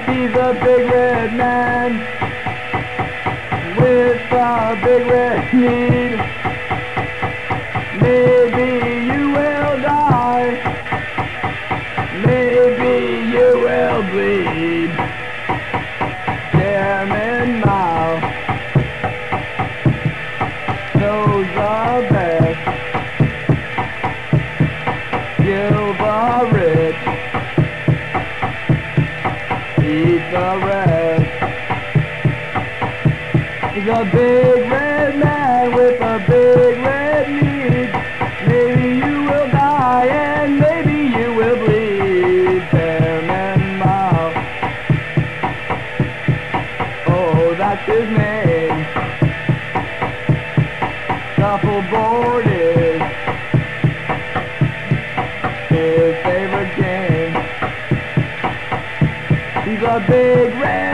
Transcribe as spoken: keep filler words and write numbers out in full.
He's a big red man with a big red need. Maybe you will die, maybe you will bleed. Chairman Mao knows the best. Kill the rich, eat the rest. He's a big red man with a big red need. Maybe you will die and maybe you will bleed. Chairman Mao, oh, that's his name. Shuffleboard is his favorite game. He's a big red